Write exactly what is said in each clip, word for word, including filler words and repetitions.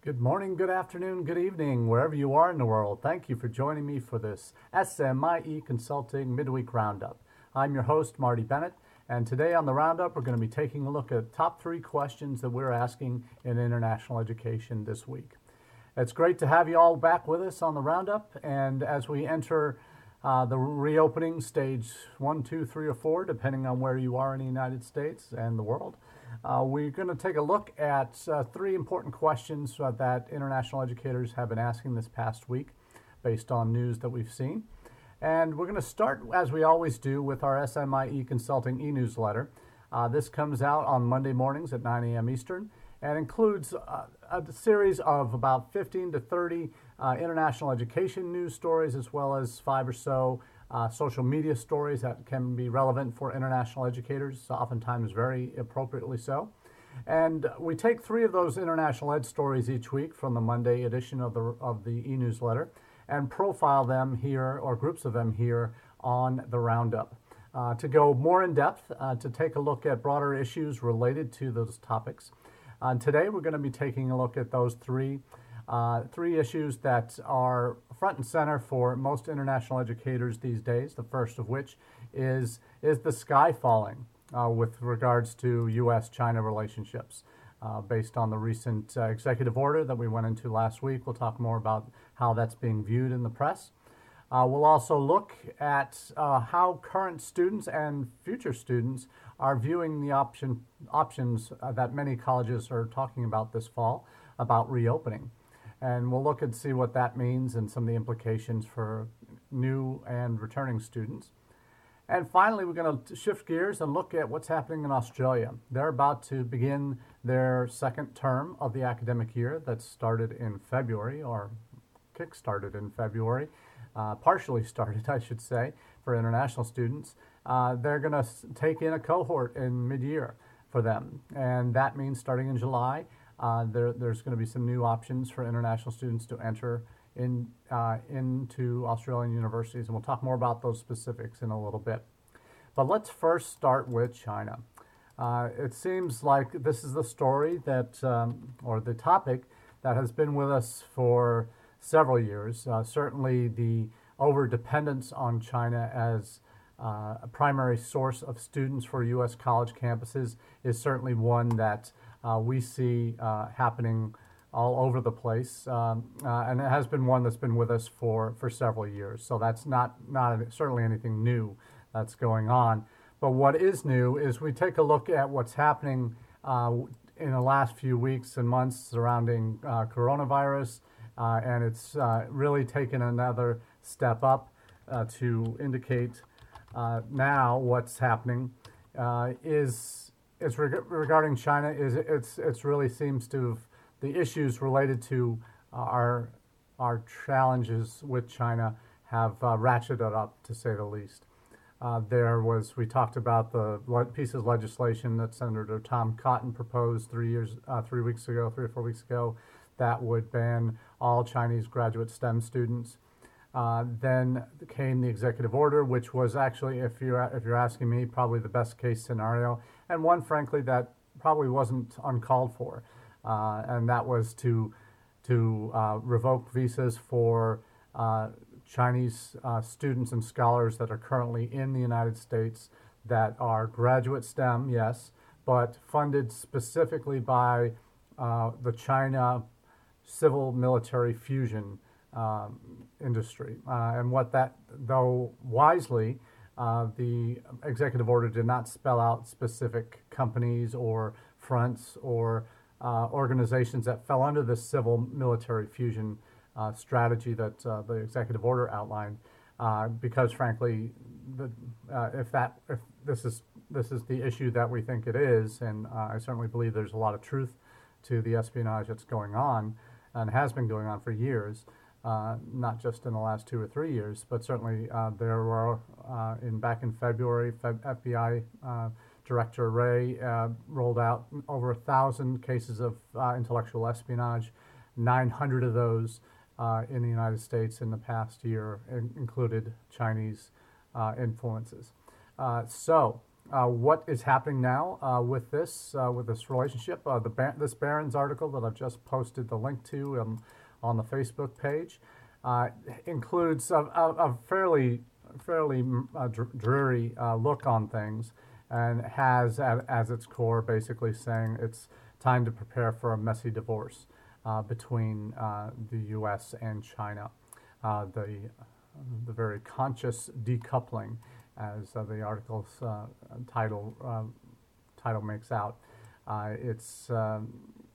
Good morning, good afternoon, good evening, wherever you are in the world. Thank you for joining me for this S M I E Consulting Midweek Roundup. I'm your host, Marty Bennett, and today on the Roundup, we're going to be taking a look at top three questions that we're asking in international education this week. It's great to have you all back with us on the Roundup, and as we enter uh, the reopening stage one, two, three, or four, depending on where you are in the United States and the world, Uh, we're going to take a look at uh, three important questions uh, that international educators have been asking this past week based on news that we've seen. And we're going to start, as we always do, with our S M I E Consulting e-newsletter. Uh, this comes out on Monday mornings at nine a.m. Eastern and includes uh, a series of about fifteen to thirty uh, international education news stories, as well as five or so Uh, social media stories that can be relevant for international educators, oftentimes very appropriately so. And we take three of those international ed stories each week from the Monday edition of the of the e-newsletter and profile them here, or groups of them here, on the Roundup. Uh, to go more in depth, uh, to take a look at broader issues related to those topics. Uh, today we're going to be taking a look at those three Uh, three issues that are front and center for most international educators these days, the first of which is, is the sky falling uh, with regards to U S China relationships. Uh, based on the recent uh, executive order that we went into last week, we'll talk more about how that's being viewed in the press. Uh, we'll also look at uh, how current students and future students are viewing the option, options uh, that many colleges are talking about this fall about reopening. And we'll look and see what that means and some of the implications for new and returning students. And finally, we're going to shift gears and look at what's happening in Australia. They're about to begin their second term of the academic year that started in February, or kick-started in February, uh, partially started, I should say, for international students. Uh, they're going to take in a cohort in mid-year for them, and that means starting in July, Uh, there, there's going to be some new options for international students to enter in uh, into Australian universities, and we'll talk more about those specifics in a little bit. But let's first start with China. Uh, it seems like this is the story that, um, or the topic that has been with us for several years. Uh, certainly the over-dependence on China as uh, a primary source of students for U S college campuses is certainly one that Uh, we see uh, happening all over the place, um, uh, and it has been one that's been with us for, for several years. So that's not, not certainly anything new that's going on. But what is new is we take a look at what's happening uh, in the last few weeks and months surrounding uh, coronavirus, uh, and it's uh, really taken another step up uh, to indicate uh, now what's happening uh, is It's reg- regarding China. Is it's it's really seems to the issues related to our our challenges with China have uh, ratcheted up, to say the least. Uh, there was we talked about the le- piece of legislation that Senator Tom Cotton proposed three years uh, three weeks ago, three or four weeks ago, that would ban all Chinese graduate STEM students. Uh, then came the executive order, which was actually, if you're if you're asking me, probably the best case scenario, and one, frankly, that probably wasn't uncalled for, uh, and that was to to uh, revoke visas for uh, Chinese uh, students and scholars that are currently in the United States that are graduate STEM, yes, but funded specifically by uh, the China civil military fusion Um, industry. Uh, and what that, though wisely, uh, the executive order did not spell out specific companies or fronts or uh, organizations that fell under this civil military fusion uh, strategy that uh, the executive order outlined, uh, because frankly, the, uh, if that if this is this is the issue that we think it is, and uh, I certainly believe there's a lot of truth to the espionage that's going on and has been going on for years. Uh, not just in the last two or three years, but certainly uh, there were uh, in back in February, F B I uh, Director Wray uh, rolled out over a thousand cases of uh, intellectual espionage, nine hundred of those uh, in the United States in the past year, in, included Chinese uh, influences. Uh, so uh, what is happening now uh, with this uh, with this relationship. Uh, the ba- this Barron's article that I've just posted the link to um, on the Facebook page uh, includes a, a, a fairly fairly mm, uh, dr- dreary uh, look on things, and has as, as its core basically saying it's time to prepare for a messy divorce uh, between uh, the U S and China. Uh, the the very conscious decoupling, as uh, the article's uh, title uh, title makes out. Uh, it's um,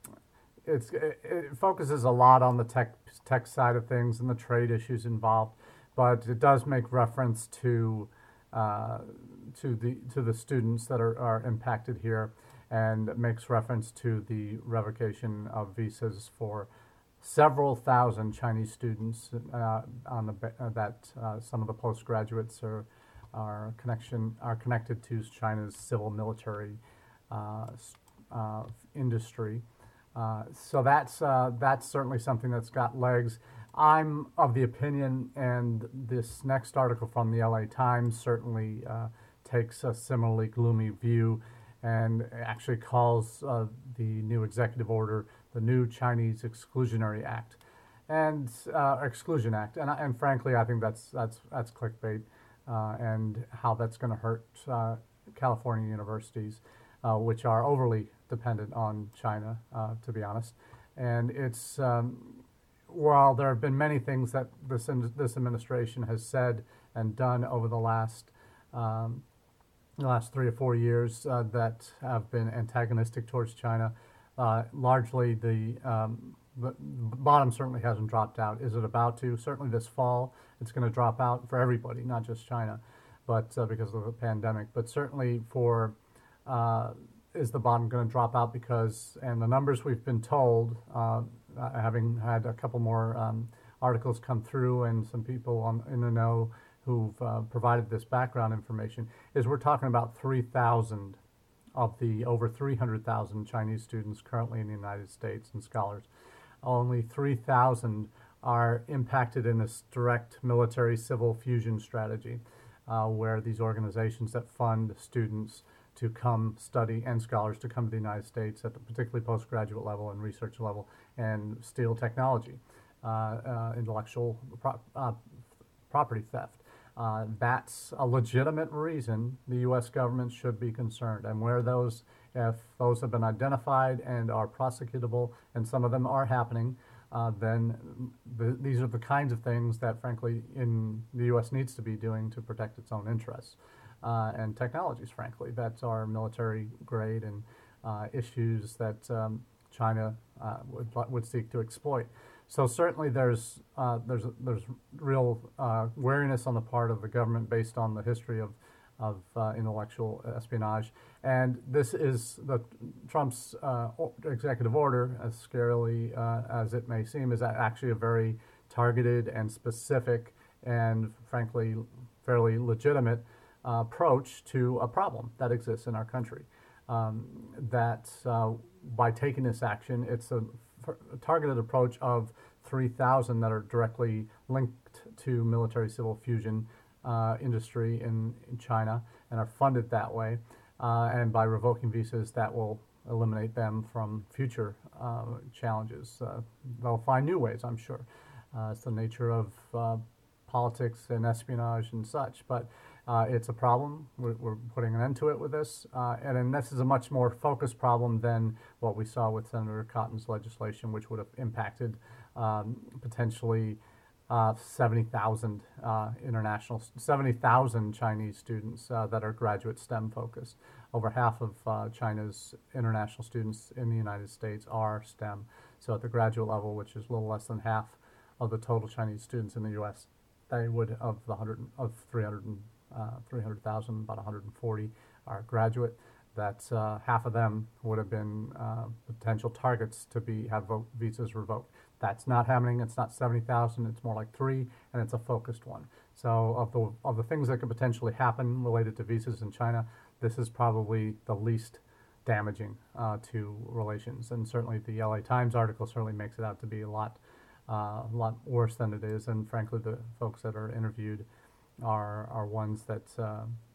it's it, it focuses a lot on the tech tech side of things and the trade issues involved, but it does make reference to uh, to the to the students that are, are impacted here, and makes reference to the revocation of visas for several thousand Chinese students uh, on the uh, that uh, some of the postgraduates are are connection are connected to China's civil military uh, uh, industry. Uh, so that's uh, that's certainly something that's got legs. I'm of the opinion, and this next article from the L A Times certainly uh, takes a similarly gloomy view, and actually calls uh, the new executive order the new Chinese Exclusionary Act, and uh, Exclusion Act, and and frankly, I think that's that's that's clickbait, uh, and how that's going to hurt uh, California universities, uh, which are overly dependent on China, uh, to be honest. And it's um, while there have been many things that this this administration has said and done over the last um, the last three or four years uh, that have been antagonistic towards China. Uh, largely, the, um, the bottom certainly hasn't dropped out. Is it about to? Certainly this fall, it's going to drop out for everybody, not just China, but uh, because of the pandemic. But certainly for, uh, is the bottom going to drop out because, and the numbers we've been told, uh, having had a couple more um, articles come through and some people on, in the know who've uh, provided this background information, is we're talking about three thousand of the over three hundred thousand Chinese students currently in the United States and scholars. Only three thousand are impacted in this direct military-civil fusion strategy, uh, where these organizations that fund students to come study and scholars to come to the United States at the particularly postgraduate level and research level and steal technology, uh, uh, intellectual pro- uh, property theft. Uh, that's a legitimate reason the U S government should be concerned. And where those, if those have been identified and are prosecutable, and some of them are happening, uh, then the, these are the kinds of things that, frankly, in the U S needs to be doing to protect its own interests. Uh, and technologies, frankly, that are military grade and uh, issues that um, China uh, would, would seek to exploit. So certainly there's uh, there's there's real uh, wariness on the part of the government based on the history of of uh, intellectual espionage, and this is the Trump's uh, executive order, as scarily uh, as it may seem, is actually a very targeted and specific and frankly fairly legitimate uh, approach to a problem that exists in our country. Um, that uh, by taking this action, it's a a targeted approach of three thousand that are directly linked to military-civil fusion uh, industry in, in China and are funded that way. Uh, and by revoking visas, that will eliminate them from future uh, challenges. Uh, they'll find new ways, I'm sure. Uh, it's the nature of uh, politics and espionage and such. But uh, it's a problem. We're, we're putting an end to it with this. Uh, and, and this is a much more focused problem than what we saw with Senator Cotton's legislation, which would have impacted um, potentially uh, seventy thousand uh, international, seventy thousand Chinese students uh, that are graduate STEM focused. Over half of uh, China's international students in the United States are STEM. So at the graduate level, which is a little less than half of the total Chinese students in the U S, they would, of the one hundred, of three hundred, uh, three hundred thousand, about one hundred forty are graduate. That uh, half of them would have been uh, potential targets to be have vote, visas revoked. That's not happening. It's not seventy thousand. It's more like three, and it's a focused one. So of the of the things that could potentially happen related to visas in China, this is probably the least damaging uh, to relations. And certainly the L A Times article certainly makes it out to be a lot, uh, a lot worse than it is. And frankly, the folks that are interviewed are are ones that uh,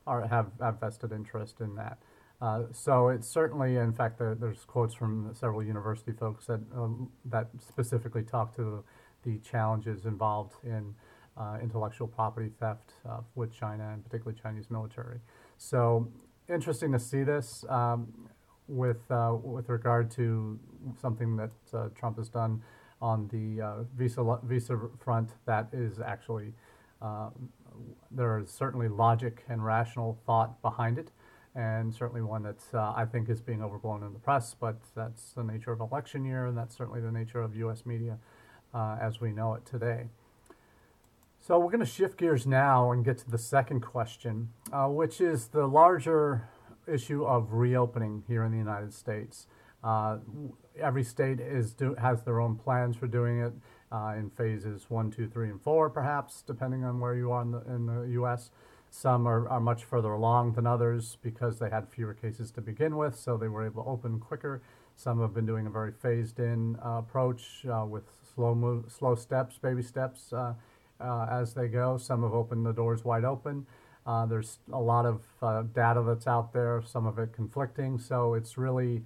are have, have vested interest in that. Uh, so it's certainly, in fact, there, there's quotes from several university folks that uh, that specifically talk to the challenges involved in uh, intellectual property theft uh, with China and particularly Chinese military. So interesting to see this um, with uh, with regard to something that uh, Trump has done on the uh, visa visa front. That is actually uh, there is certainly logic and rational thought behind it, and certainly one that uh, I think is being overblown in the press, but that's the nature of election year, and that's certainly the nature of U S media uh, as we know it today. So we're going to shift gears now and get to the second question, uh, which is the larger issue of reopening here in the United States. Uh, every state is do, has their own plans for doing it uh, in phases one, two, three, and four, perhaps, depending on where you are in the, in the U S Some are, are much further along than others because they had fewer cases to begin with, so they were able to open quicker. Some have been doing a very phased-in uh, approach uh, with slow move, slow steps, baby steps uh, uh, as they go. Some have opened the doors wide open. Uh, there's a lot of uh, data that's out there, some of it conflicting, so it's really,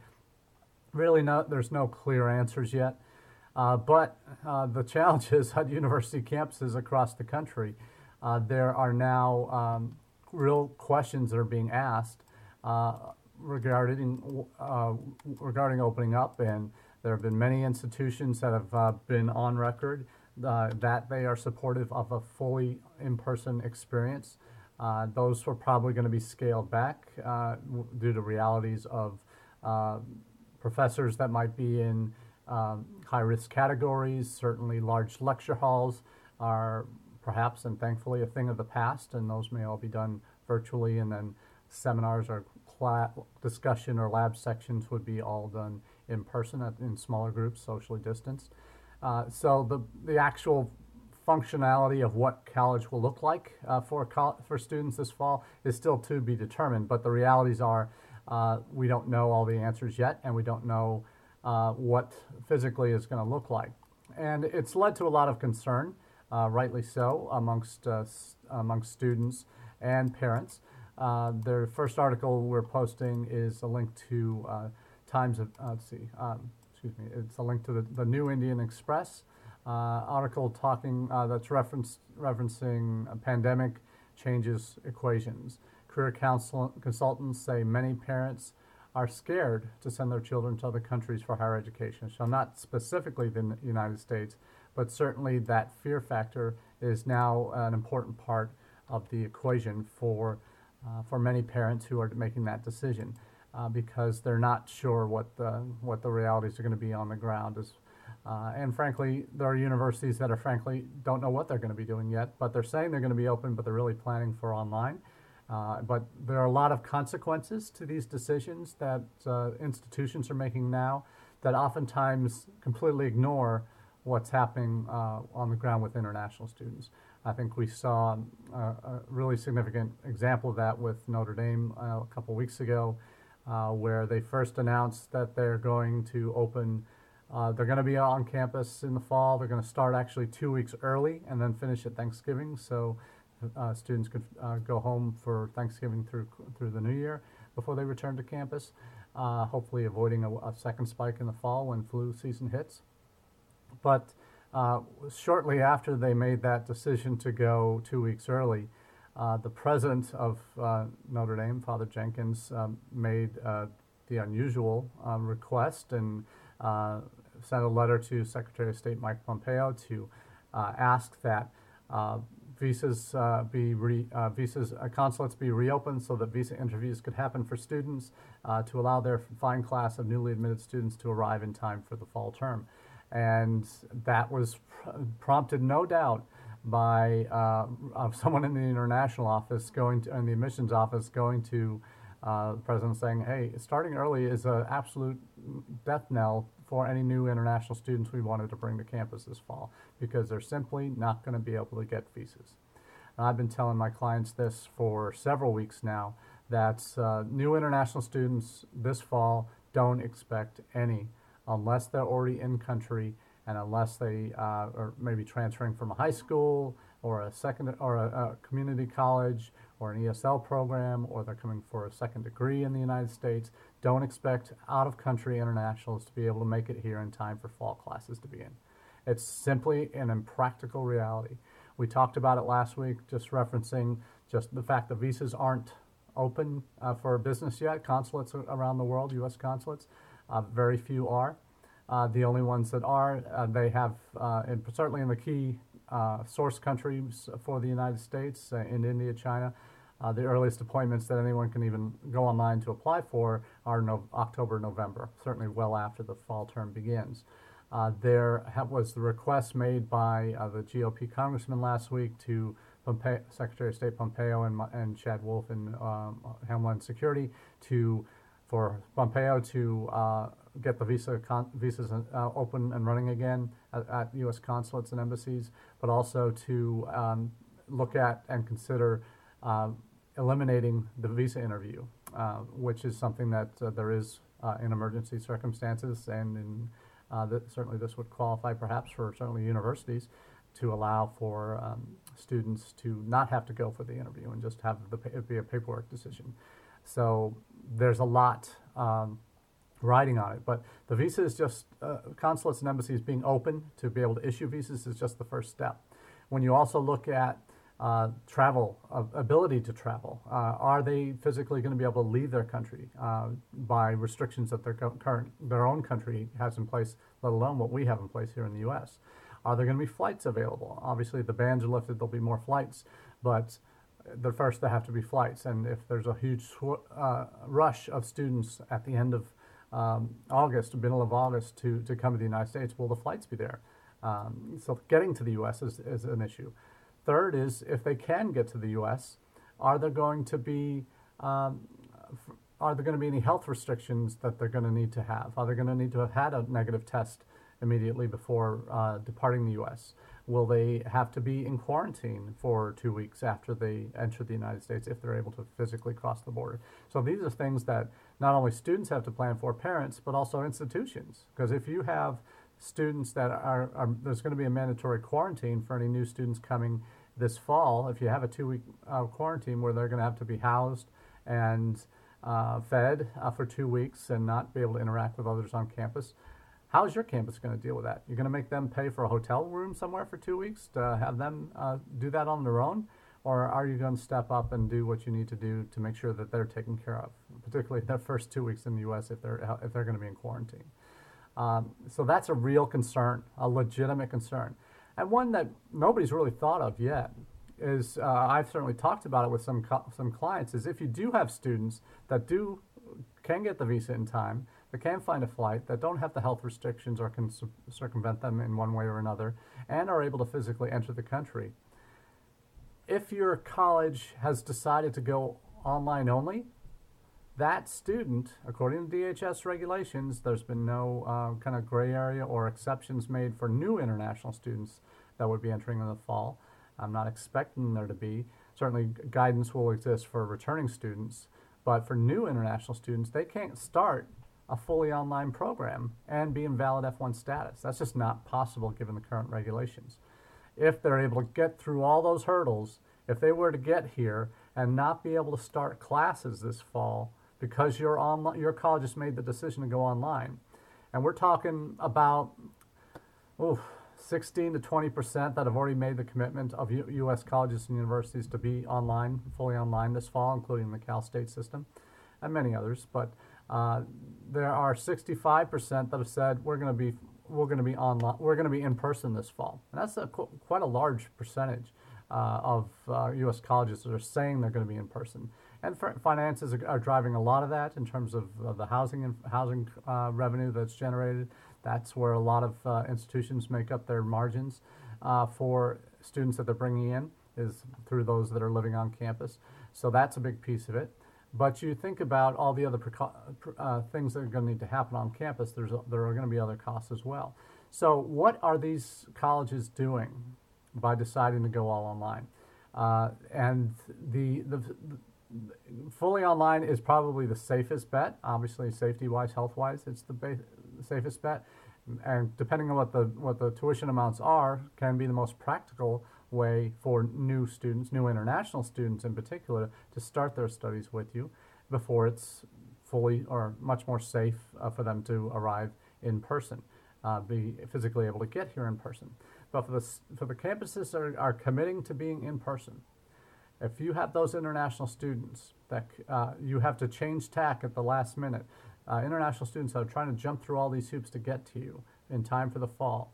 really not, there's no clear answers yet. Uh, but uh, the challenge is at university campuses across the country, Uh, there are now um, real questions that are being asked uh, regarding uh, regarding opening up, and there have been many institutions that have uh, been on record uh, that they are supportive of a fully in-person experience. Uh, those are probably going to be scaled back uh, due to realities of uh, professors that might be in um, high-risk categories. Certainly, large lecture halls are perhaps and thankfully a thing of the past, and those may all be done virtually, and then seminars or class discussion or lab sections would be all done in person at, in smaller groups, socially distanced. Uh, so the, the actual functionality of what college will look like uh, for, for students this fall is still to be determined, but the realities are uh, we don't know all the answers yet, and we don't know uh, what physically is going to look like. And it's led to a lot of concern, Uh, rightly so, amongst uh, amongst students and parents. Uh, their first article we're posting is a link to uh, Times of, uh, let's see, um, excuse me, it's a link to the, the New Indian Express uh, article talking, uh, that's reference, referencing a pandemic changes equations. Career counsel, consultants say many parents are scared to send their children to other countries for higher education. So not specifically the United States, but certainly that fear factor is now an important part of the equation for uh, for many parents who are making that decision uh, because they're not sure what the what the realities are going to be on the ground. Is, uh, and frankly, there are universities that are frankly don't know what they're going to be doing yet, but they're saying they're going to be open, but they're really planning for online. Uh, but there are a lot of consequences to these decisions that uh, institutions are making now that oftentimes completely ignore what's happening uh, on the ground with international students. I think we saw uh, a really significant example of that with Notre Dame uh, a couple weeks ago, uh, where they first announced that they're going to open, uh, they're going to be on campus in the fall. They're going to start actually two weeks early and then finish at Thanksgiving, so uh, students could uh, go home for Thanksgiving through through the new year before they return to campus, uh, hopefully avoiding a, a second spike in the fall when flu season hits. But uh, shortly after they made that decision to go two weeks early, uh, the president of uh, Notre Dame, Father Jenkins, um, made uh, the unusual um, request and uh, sent a letter to Secretary of State Mike Pompeo to uh, ask that uh, visas uh, be re, uh, visas uh, consulates be reopened so that visa interviews could happen for students uh, to allow their fine class of newly admitted students to arrive in time for the fall term. And that was pr prompted, no doubt, by uh, of someone in the international office going to, in the admissions office going to uh, the president saying, hey, starting early is an absolute death knell for any new international students we wanted to bring to campus this fall, because they're simply not going to be able to get visas. And I've been telling my clients this for several weeks now, that uh, new international students this fall don't expect any unless they're already in country and unless they uh, are maybe transferring from a high school or a second or a, a community college or an E S L program, or they're coming for a second degree in the United States, don't expect out-of-country internationals to be able to make it here in time for fall classes to begin. It's simply an impractical reality. We talked about it last week, just referencing just the fact that visas aren't open uh, for business yet. Consulates around the world, U S consulates, uh, very few are. Uh, the only ones that are, uh, they have, uh, in, certainly in the key uh, source countries for the United States, uh, in India, China, uh, the earliest appointments that anyone can even go online to apply for are no, October, November, certainly well after the fall term begins. Uh, there have, was the request made by uh, the G O P congressman last week to Pompeo, Secretary of State Pompeo and, and Chad Wolf in um, Homeland Security to for Pompeo to uh, get the visa con visas uh, open and running again at, at U S consulates and embassies, but also to um, look at and consider uh, eliminating the visa interview, uh, which is something that uh, there is uh, in emergency circumstances, and in uh, that certainly this would qualify perhaps for certainly universities to allow for um, students to not have to go for the interview and just have the, it be a paperwork decision. So there's a lot um, riding on it, but the visa is just, uh, consulates and embassies being open to be able to issue visas is just the first step. When you also look at uh, travel, uh, ability to travel, uh, are they physically going to be able to leave their country uh, by restrictions that their current, their own country has in place, let alone what we have in place here in the U S? Are there going to be flights available? Obviously, if the bans are lifted, there'll be more flights, but the first there have to be flights. And if there's a huge uh, rush of students at the end of um, August, middle of August, to, to come to the United States, will the flights be there? Um, so getting to the U S is, is an issue. Third is, if they can get to the U S, are there going to be um, are there going to be any health restrictions that they're going to need to have? Are they going to need to have had a negative test immediately before uh, departing the U S? Will they have to be in quarantine for two weeks after they enter the United States if they're able to physically cross the border? So these are things that not only students have to plan for, parents, but also institutions. Because if you have students that are, are there's going to be a mandatory quarantine for any new students coming this fall. If you have a two-week uh, quarantine where they're going to have to be housed and uh, fed uh, for two weeks and not be able to interact with others on campus, how is your campus going to deal with that? You're going to make them pay for a hotel room somewhere for two weeks to have them uh, do that on their own? Or are you going to step up and do what you need to do to make sure that they're taken care of, particularly their first two weeks in the U S if they're, if they're going to be in quarantine? Um, so that's a real concern, a legitimate concern. And one that nobody's really thought of yet is, uh, I've certainly talked about it with some, some clients, is if you do have students that do can get the visa in time, that can find a flight, that don't have the health restrictions or can circumvent them in one way or another, and are able to physically enter the country. If your college has decided to go online only, that student, according to D H S regulations, there's been no uh, kind of gray area or exceptions made for new international students that would be entering in the fall. I'm not expecting there to be. Certainly guidance will exist for returning students, but for new international students, they can't start a fully online program and be in valid F one status. That's just not possible given the current regulations. If they're able to get through all those hurdles, if they were to get here and not be able to start classes this fall because your online, your college has made the decision to go online, and we're talking about oof, sixteen to twenty percent that have already made the commitment of U U S colleges and universities to be online, fully online this fall, including the Cal State system and many others. But uh, there are sixty-five percent that have said we're going to be we're going to be online, we're going to be in person this fall, and that's a, qu quite a large percentage uh, of uh, U S colleges that are saying they're going to be in person. And finances are, are driving a lot of that in terms of uh, the housing and housing uh, revenue that's generated. That's where a lot of uh, institutions make up their margins uh, for students that they're bringing in, is through those that are living on campus. So that's a big piece of it. But you think about all the other uh, things that are going to need to happen on campus, there's a, there are going to be other costs as well. So what are these colleges doing by deciding to go all online? Uh, and the, the, the fully online is probably the safest bet. Obviously, safety-wise, health-wise, it's the, the safest bet. And depending on what the what the tuition amounts are, can be the most practical way for new students, new international students in particular, to start their studies with you before it's fully or much more safe uh, for them to arrive in person, uh, be physically able to get here in person. But for the, for the campuses that are, are committing to being in person, if you have those international students that uh, you have to change tack at the last minute, uh, international students that are trying to jump through all these hoops to get to you in time for the fall,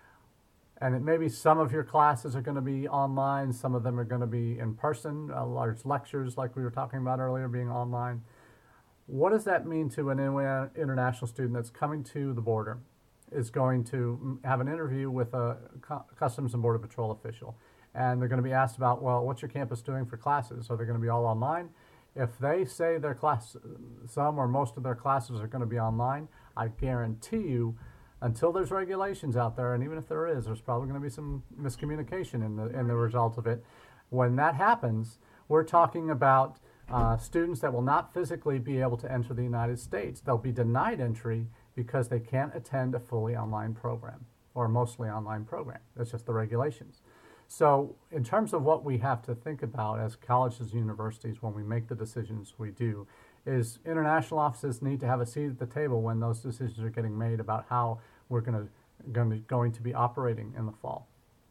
and it maybe some of your classes are going to be online, some of them are going to be in person, uh, large lectures like we were talking about earlier being online. What does that mean to an international student that's coming to the border, is going to have an interview with a Customs and Border Patrol official, and they're going to be asked about, well, what's your campus doing for classes? Are they going to be all online? If they say their class, some or most of their classes are going to be online, I guarantee you, until there's regulations out there, and even if there is, there's probably going to be some miscommunication in the in the result of it. When that happens, we're talking about uh, students that will not physically be able to enter the United States. They'll be denied entry because they can't attend a fully online program or a mostly online program. That's just the regulations. So in terms of what we have to think about as colleges and universities when we make the decisions we do, is international offices need to have a seat at the table when those decisions are getting made about how we're going to going to, going to be operating in the fall,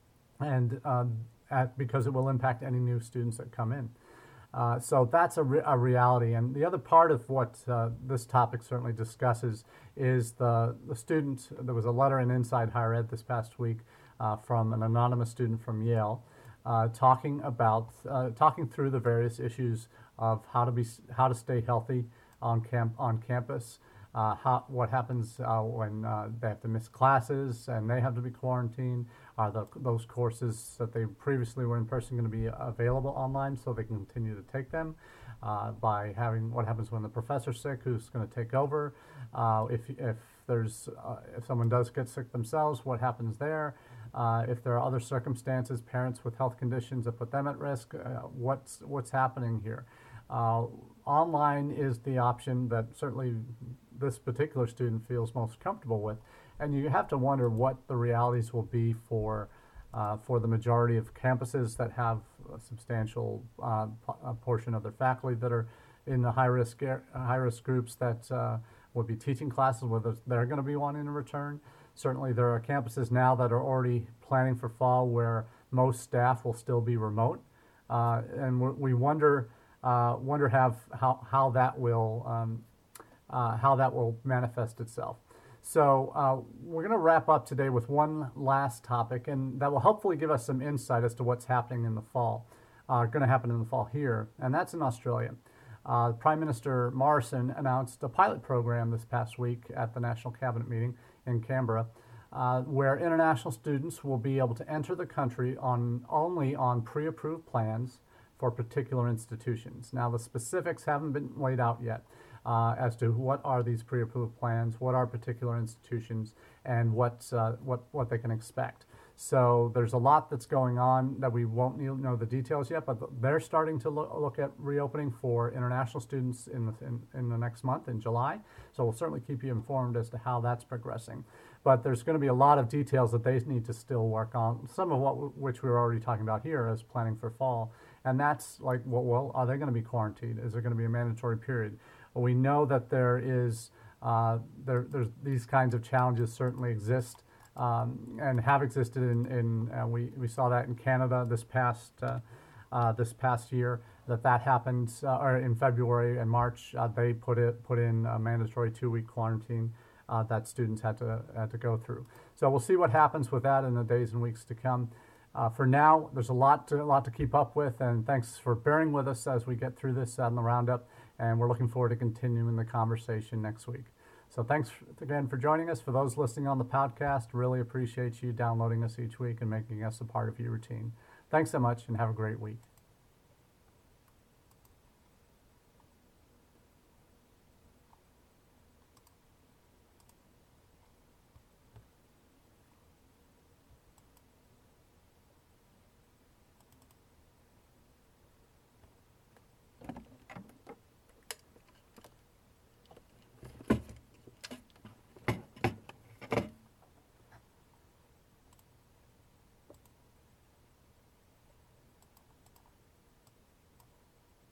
and um, at, because it will impact any new students that come in. Uh, so that's a, re a reality. And the other part of what uh, this topic certainly discusses is the, the student. There was a letter in Inside Higher Ed this past week uh, from an anonymous student from Yale uh, talking about uh, talking through the various issues of how to be how to stay healthy on camp on campus. Uh, how, what happens uh, when uh, they have to miss classes and they have to be quarantined? Are the, those courses that they previously were in person going to be available online so they can continue to take them? Uh, by having what happens when the professor's sick, who's going to take over? Uh, if if there's uh, if someone does get sick themselves, what happens there? Uh, if there are other circumstances, parents with health conditions that put them at risk, uh, what's what's happening here? Uh, online is the option that certainly this particular student feels most comfortable with, and you have to wonder what the realities will be for uh, for the majority of campuses that have a substantial uh, a portion of their faculty that are in the high risk high risk groups that uh, would be teaching classes, whether they're going to be wanting to return. Certainly, there are campuses now that are already planning for fall where most staff will still be remote, uh, and we wonder. Uh, wonder have, how how that will um, uh, how that will manifest itself. So uh, we're going to wrap up today with one last topic, and that will hopefully give us some insight as to what's happening in the fall, uh, going to happen in the fall here, and that's in Australia. Uh, Prime Minister Morrison announced a pilot program this past week at the National Cabinet meeting in Canberra, uh, where international students will be able to enter the country on only on pre-approved plans for particular institutions. Now, the specifics haven't been laid out yet uh, as to what are these pre-approved plans, what are particular institutions, and what, uh, what, what they can expect. So there's a lot that's going on that we won't know the details yet, but they're starting to look, look at reopening for international students in the, in, in the next month, in July. So we'll certainly keep you informed as to how that's progressing. But there's going to be a lot of details that they need to still work on, some of what which we were already talking about here as planning for fall. And that's like, well, well are they going to be quarantined? Is there going to be a mandatory period? Well, we know that there is, uh, there, there's these kinds of challenges certainly exist um, and have existed in, in uh, we, we saw that in Canada this past, uh, uh, this past year, that that happened, uh, or in February and March, uh, they put it, put in a mandatory two-week quarantine uh, that students had to, had to go through. So we'll see what happens with that in the days and weeks to come. Uh, for now, there's a lot to, a lot to keep up with, and thanks for bearing with us as we get through this on the roundup, and we're looking forward to continuing the conversation next week. So thanks again for joining us. For those listening on the podcast, really appreciate you downloading us each week and making us a part of your routine. Thanks so much, and have a great week.